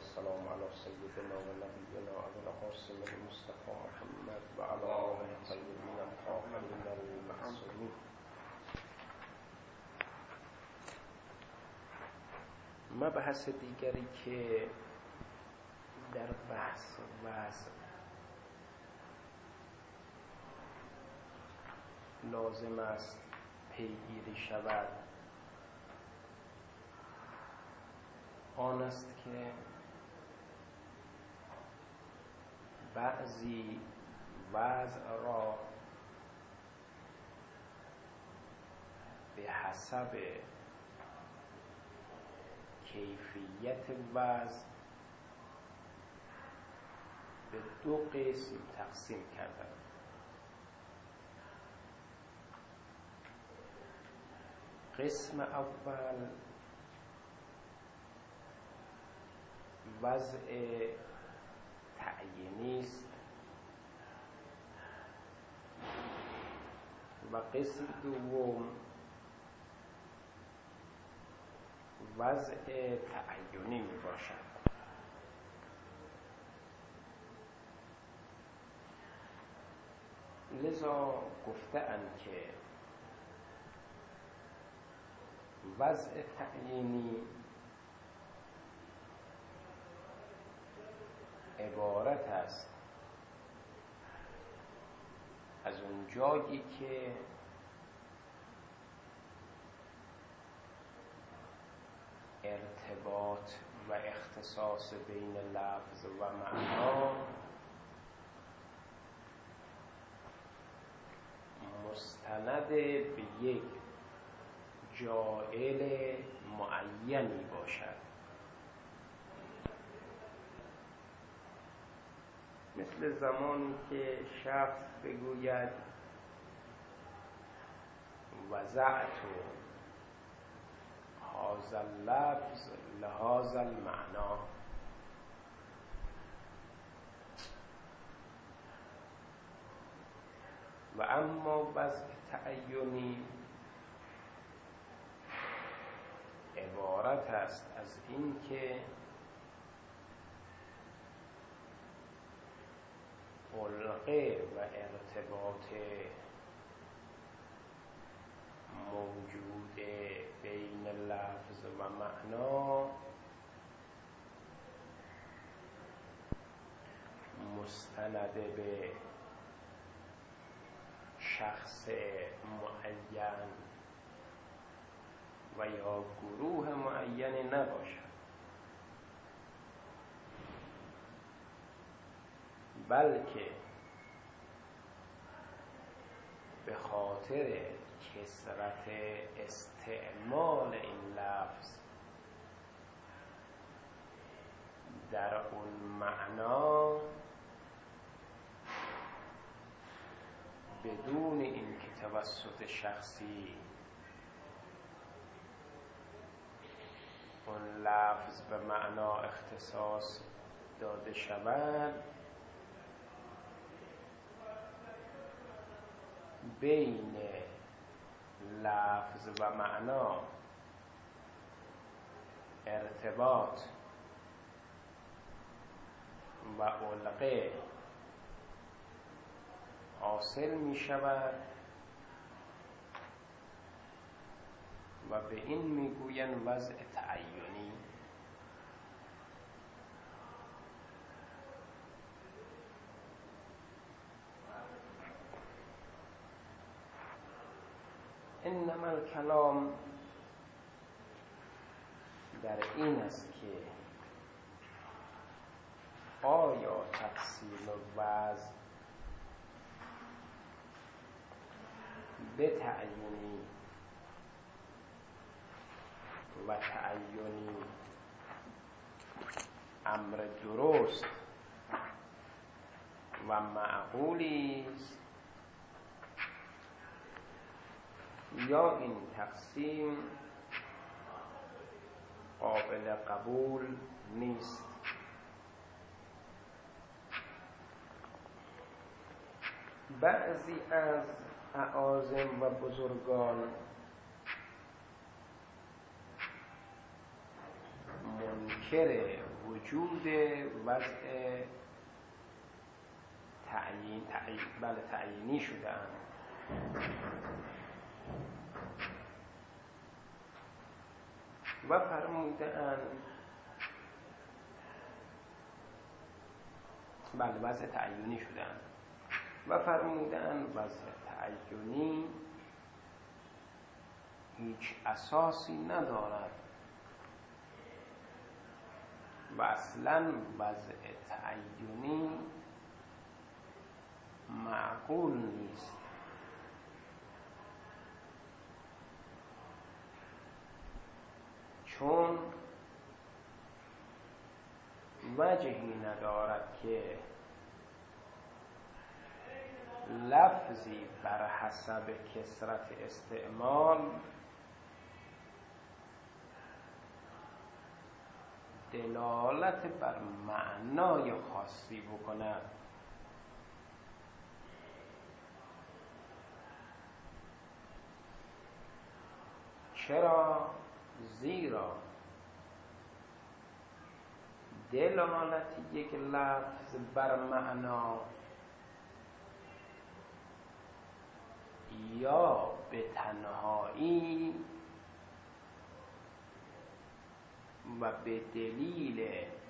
والسلام على سيدنا ونبينا أبي القاسم المصطفى محمد وعلى آله الطيبين الطاهرين المعصومين. مبحث دیگری که در بحث وضع لازم است پیگیری شود آن است که بعضی وضع را به حسب کیفیت وضع به دو قسم تقسیم کردند. قسم اول وضع تعیینی است و قسم دوم وضع تعیینی می باشد. لذا گفته‌اند که وضع تعیینی عبارت است از اون جایی که ارتباط و اختصاص بین لفظ و معنا مستند به یک جاعل معینی باشد. مثل زمانی که شخص بگوید وضعت هذا اللفظ لهذا المعنى، و اما وضع تعیینی عبارت است از این که علقه و ارتباط موجود بین لفظ و معنا مستند به شخص معین و یا گروه معینی نباشد، بلکه به خاطر کثرت استعمال این لفظ در اون معنا بدون این که توسط شخصی اون لفظ به معنا اختصاص داده شود، بین لفظ و معنا ارتباط و علقه حاصل می شود و به این می گویند وضع تعیینی. انما الکلام در این است که آیا تقسیم وضع به تعیینی و تعیینی امر درست و معقولی است یا این تقسیم قابل قبول نیست. بعضی از اعاظم و بزرگان منکر وجود وضع تعیینی شده اند. و فرمودند وضع تعیینی شده اند و فرمودند وضع تعیینی هیچ اساسی ندارد و اصلا وضع تعیینی معقول نیست. چون وجهی ندارد که لفظی بر حسب کثرت استعمال دلالت بر معنای خاصی بکند. چرا؟ زیرا دلالت یک لفظ بر معنا یا به تنهایی و به دلیل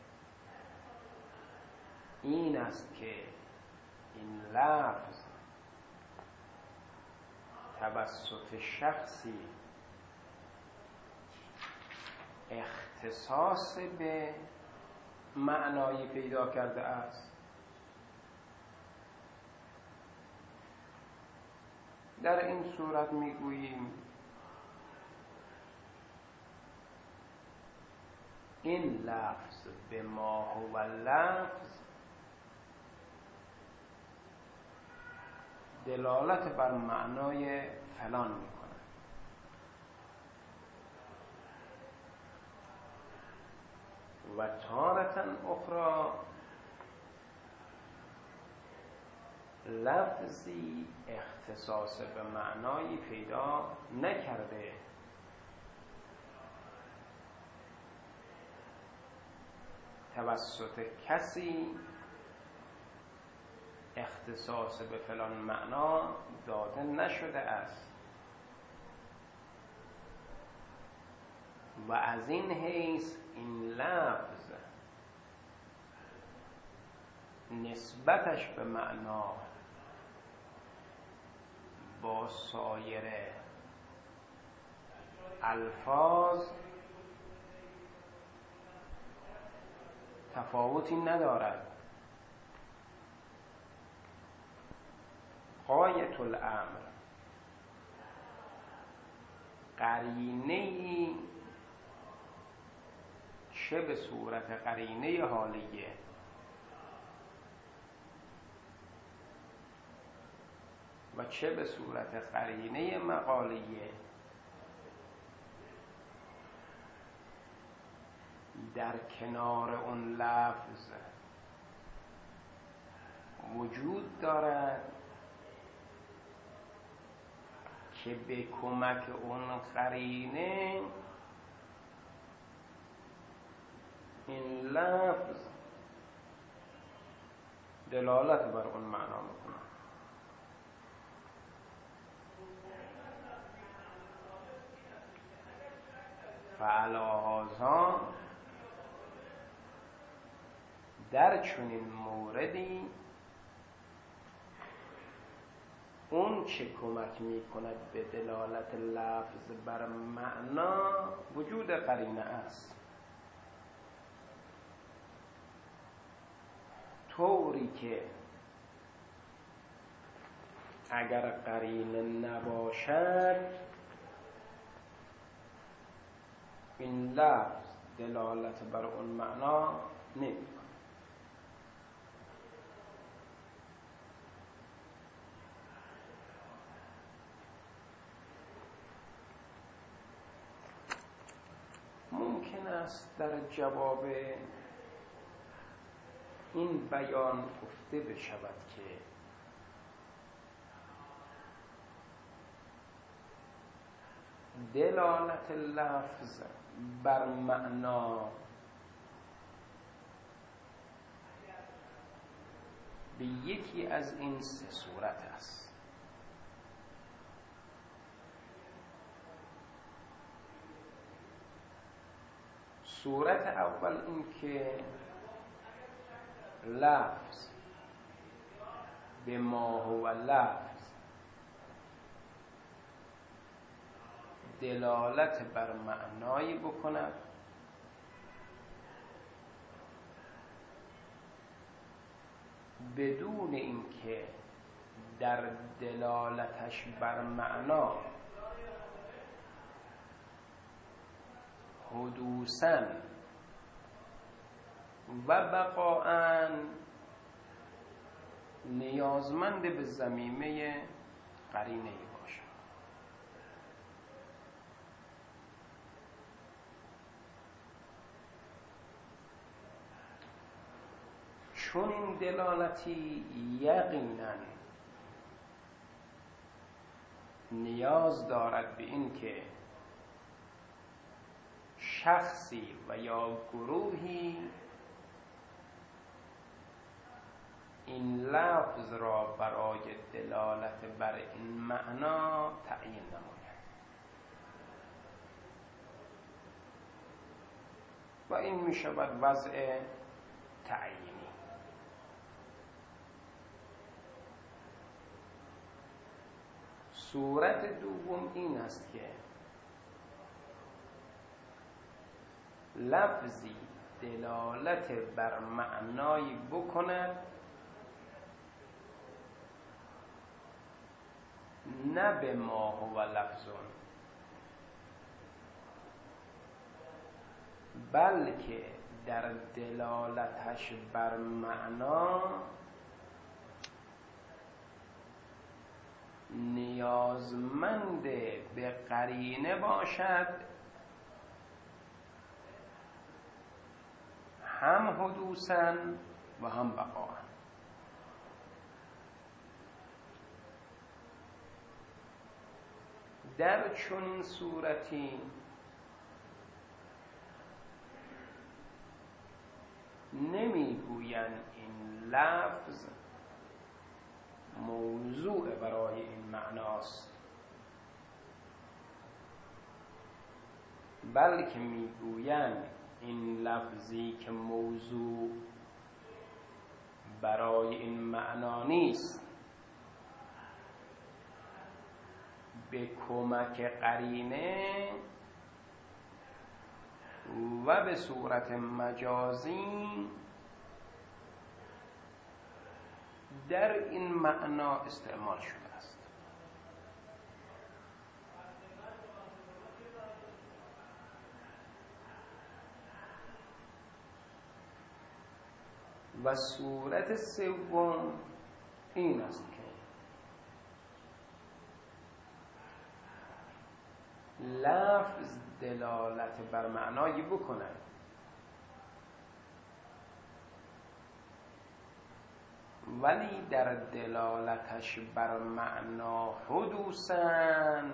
این است که این لفظ توسط شخصی اختصاص به معنایی پیدا کرده است، در این صورت میگوییم این لفظ به ما هو لفظ دلالت بر معنای فلان میکند. و تارة اخرى لفظی اختصاص به معنایی پیدا نکرده، توسط کسی اختصاص به فلان معنا داده نشده است و از این حیث این لفظ نسبتش به معنا با سایر الفاظ تفاوتی ندارد. غایة الامر قرینه‌ای چه به صورت قرینه حالیه و چه به صورت قرینه مقالیه در کنار اون لفظ وجود دارد که به کمک اون قرینه این لفظ دلالت بر اون معنا میکنه. فعلی هذا در چنین موردی اون چه کمک میکند به دلالت لفظ بر معنا وجود قرینه است، طوری که اگر قرینه نباشد این لفظ دلالت بر اون معنا نمی‌کند. ممکن است در جواب این بیان گفته بشود که دلالت لفظ بر معنا به یکی از این سه صورت است. صورت اول این که لفظ به ما هو لفظ دلالت بر معنایی بکند بدون اینکه در دلالتش بر معنا حدوثاً و بقاءً نیازمند به ضمیمه قرینه‌ای باشد. چون این دلالتی یقیناً نیاز دارد به این که شخصی و یا گروهی این لفظ را برای دلالت بر این معنا تعیین نماید و این می شود وضع تعیینی. صورت دوم این است که لفظی دلالت بر معنایی بکند نه به ما هو لفظون، بلکه در دلالتش بر معنا نیازمند به قرینه باشد، هم حدوثاً و هم بقاءً. در چنین صورتی نمیگویند این لفظ موضوع برای این معناست، بلکه میگویند این لفظی که موضوع برای این معنا نیست به کمک قرینه و به صورت مجازی در این معنا استعمال شده است. و صورت سوم این است که لفظ دلالت بر معنایی بکند ولی در دلالتش بر معنا حدوثاً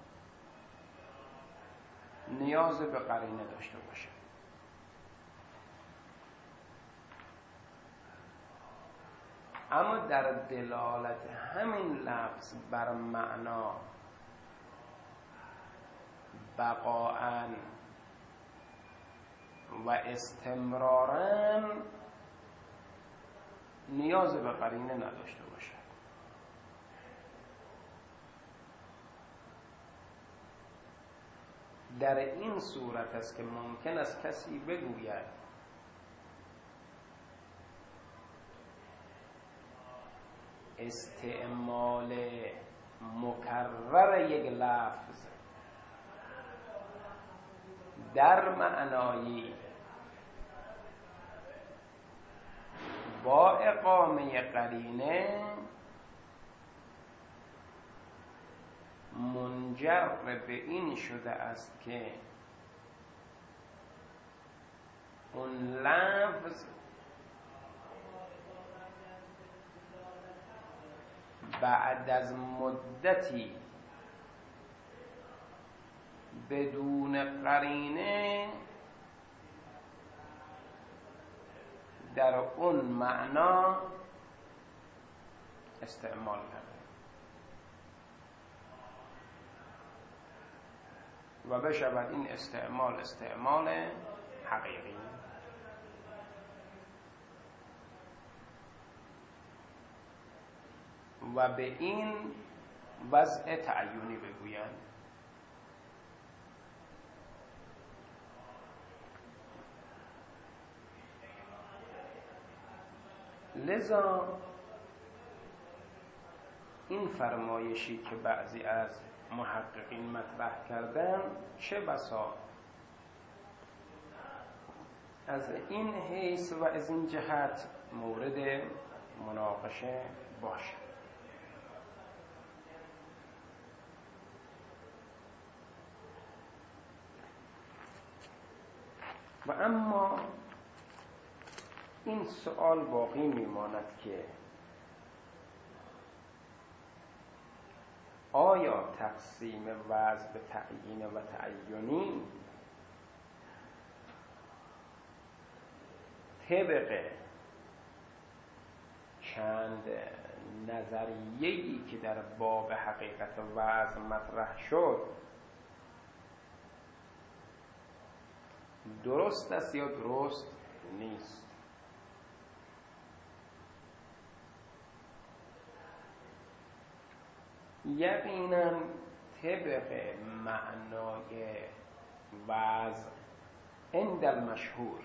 نیاز به قرینه داشته باشد. اما در دلالت همین لفظ بر معنا بقاءً و استمراراً نیاز به قرینه نداشته باشد. در این صورت است که ممکن است کسی بگوید استعمال مکرر یک لفظ در معنایی با اقامه قرینه منجر به این شده است که اون لفظ بعد از مدتی بدون قرینه در اون معنا استعمال کرده و بشود این استعمال حقیقی. و به این وضع تعینی بگویند. لذا این فرمایشی که بعضی از محققین مطرح کردن چه بسا از این حیث و از این جهت مورد مناقشه باشد. و اما این سوال باقی میماند که آیا تقسیم وضع به تعیین و تعینی طبق چند نظریه‌ای که در باب حقیقت وضع مطرح شد درست است یا درست نیست؟ یقینا طبق معنای وضع عند المشهور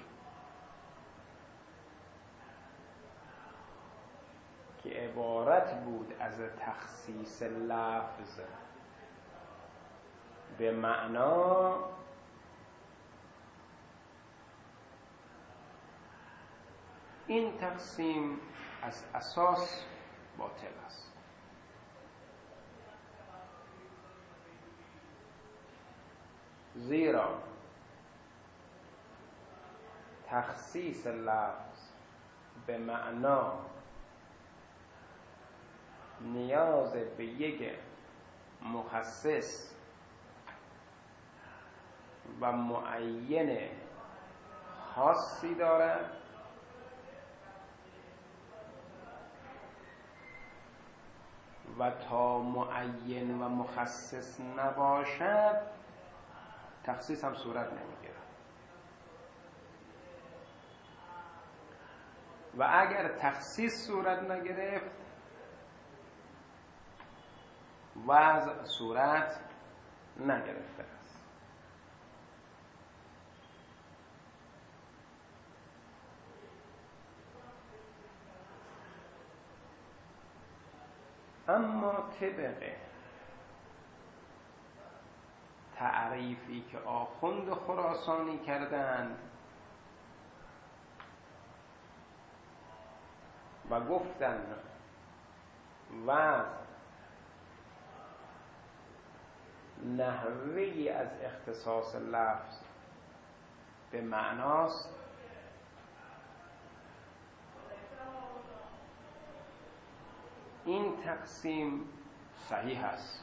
که عبارت بود از تخصیص لفظ به معنا، این تقسیم از اساس باطل است. زیرا تخصیص لفظ به معنا نیاز به یک مخصص و معین خاصی دارد و تا معین و مخصص نباشد تخصیص هم صورت نمیگیرد. و اگر تخصیص صورت نگرفت وضع صورت نگرفته است. اما طبق تعریفی که آخوند خراسانی کردند و گفتند وضع نحوه‌ای از اختصاص لفظ به معناست، این تقسیم صحیح است.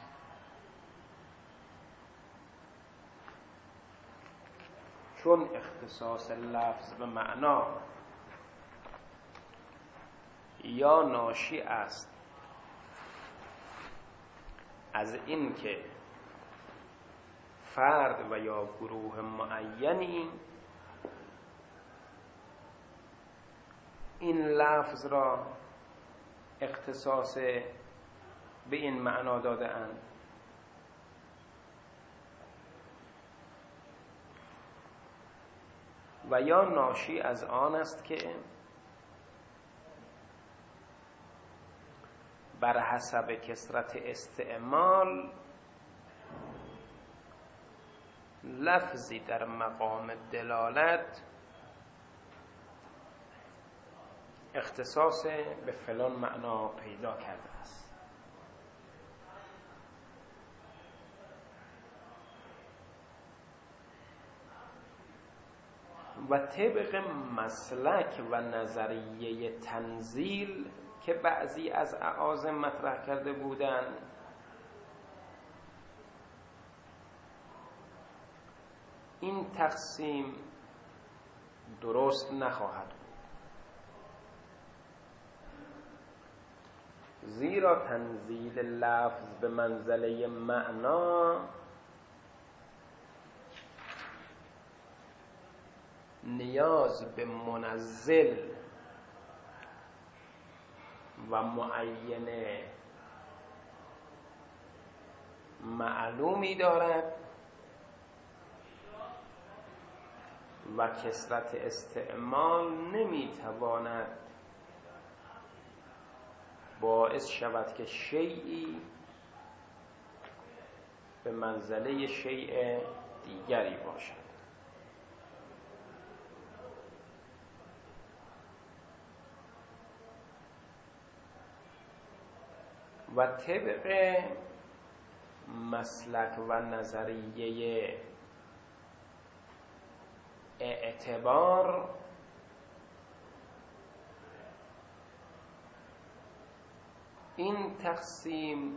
چون اختصاص لفظ به معنا یا ناشی است از این که فرد و یا گروه معینی این لفظ را اختصاص به این معنا داده اند، و یا ناشی از آن است که بر حسب کثرت استعمال لفظی در مقام دلالت اختصاص به فلان معنا پیدا کرده است. و طبق مسلک و نظریه تنزیل که بعضی از اعاظم مطرح کرده بودند، این تقسیم درست نخواهد بود. زیرا تنزیل لفظ به منزله معنا نیاز به منزل و معین معلومی دارد و کثرت استعمال نمیتواند باعث شود که شیئی به منزله شیء دیگری باشد. و طبق مسلک و نظریه اعتبار این تقسیم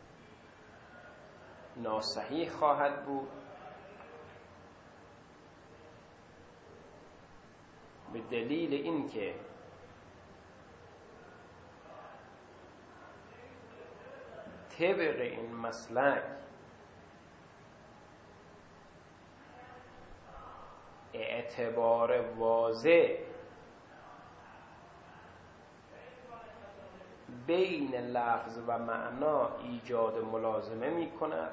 ناصحیح خواهد بود به دلیل اینکه طبق این مسلک اعتبار واضح بین لفظ و معنا ایجاد ملازمه می کند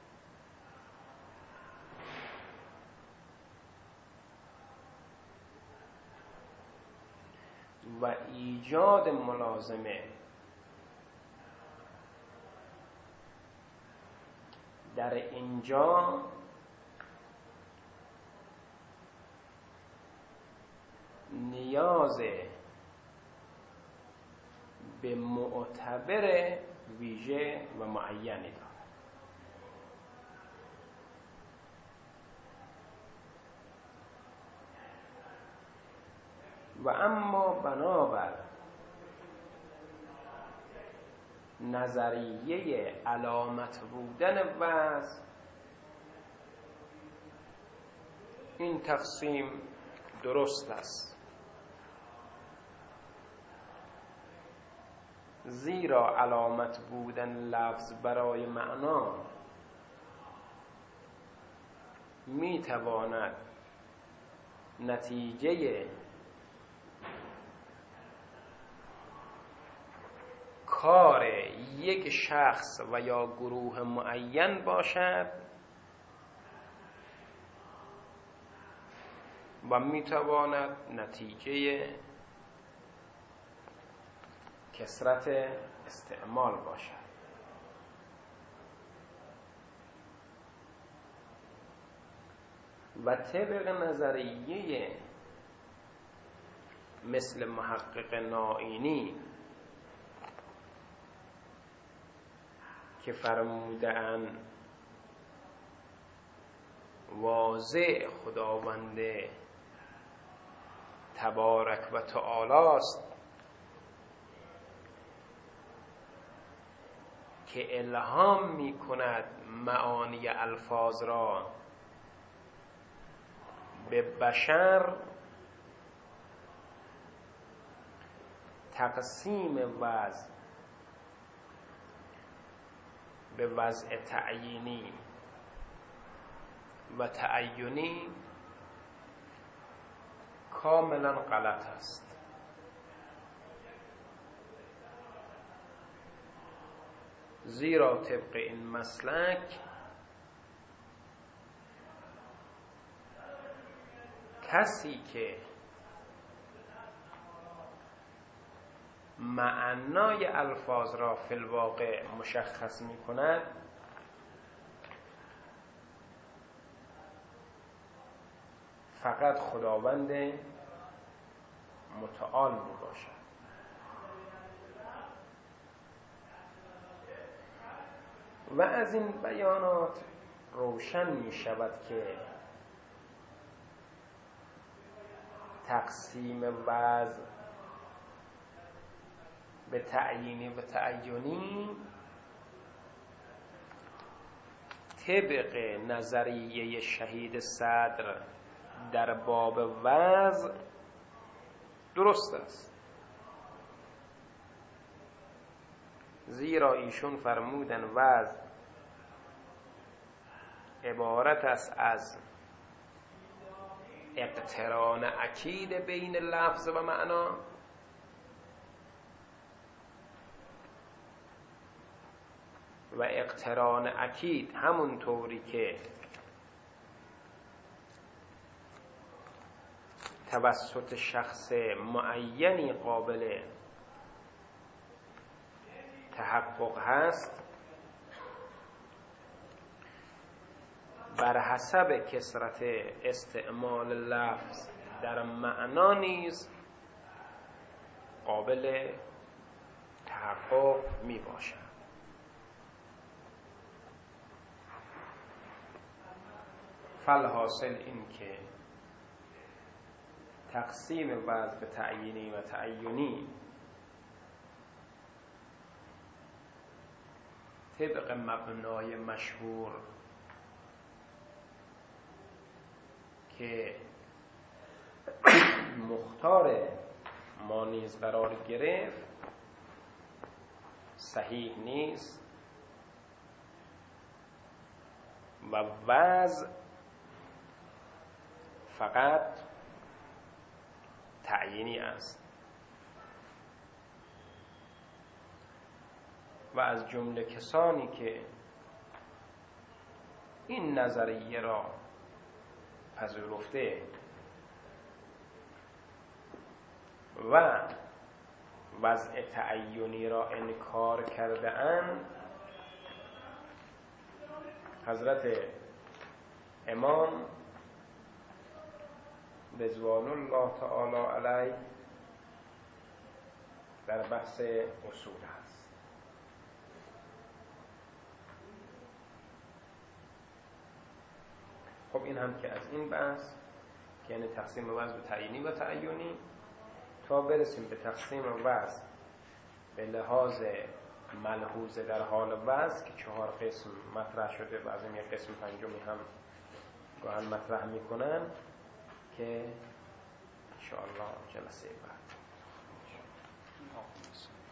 و ایجاد ملازمه در اینجا نیاز به معتبر ویژه و معینی دارد. و اما بنابر نظریه علامت بودن وضع این تقسیم درست است، زیرا علامت بودن لفظ برای معنا می تواند نتیجه کار یک شخص و یا گروه معین باشد و میتواند نتیجه کثرت استعمال باشد. و طبق نظریه مثل محقق نائینی که فرموده‌اند واضح خداوند تبارک و تعالی است که الهام می کند معانی الفاظ را به بشر، تقسیم وضع به وضع تعیینی و تعینی کاملا غلط است. زیرا طبق این مسلک کسی که معنای الفاظ را فی الواقع مشخص می کند فقط خداوند متعال می باشد. و از این بیانات روشن می شود که تقسیم وضع به تعیینی و تعینی طبق نظریه شهید صدر در باب وضع درست است. زیرا ایشون فرمودن وعظ عبارت است از اقتران اکید بین لفظ و معنا و اقتران اکید همون طوری که توسط شخص معینی قابل تحقق هست، بر حسب کثرت استعمال لفظ در معنا نیز قابل تحقق می باشد. فالحاصل این که تقسیم وعظ به تعیینی و تعینی طبق مبنای مشهور که مختار ما نیز قرار گرفت صحیح نیست و وعظ فقط تعیینی است و از جمله کسانی که این نظریه را پذیرفته و وضع تعیینی را انکار کرده اند حضرت امام رضوان الله تعالی علیه در بحث اصول هست. خب این هم که از این بحث که یعنی تقسیم وضع به تعیینی و تعینی، تا برسیم به تقسیم وضع به لحاظ ملحوظه در حال وضع که 4 قسم مطرح شده، بعضی یک قسم پنجمی هم گاهن مطرح میکنن که انشاءالله جلسه بعد